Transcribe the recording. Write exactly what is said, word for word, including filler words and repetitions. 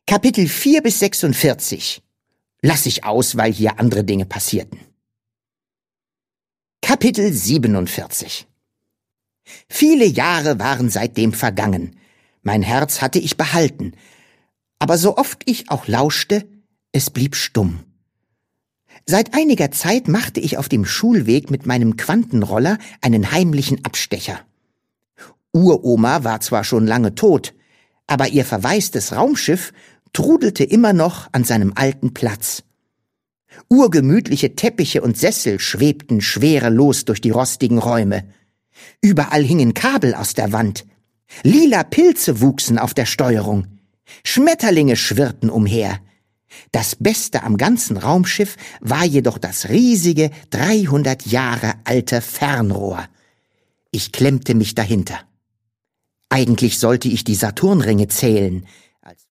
Kapitel vier bis sechsundvierzig lass ich aus, weil hier andere Dinge passierten. Kapitel siebenundvierzig. Viele Jahre waren seitdem vergangen. Mein Herz hatte ich behalten, aber so oft ich auch lauschte, es blieb stumm. Seit einiger Zeit machte ich auf dem Schulweg mit meinem Quantenroller einen heimlichen Abstecher. Uroma war zwar schon lange tot, aber ihr verwaistes Raumschiff trudelte immer noch an seinem alten Platz. Urgemütliche Teppiche und Sessel schwebten schwerelos durch die rostigen Räume. Überall hingen Kabel aus der Wand. Lila Pilze wuchsen auf der Steuerung. Schmetterlinge schwirrten umher. Das Beste am ganzen Raumschiff war jedoch das riesige, dreihundert Jahre alte Fernrohr. Ich klemmte mich dahinter. Eigentlich sollte ich die Saturnringe zählen, als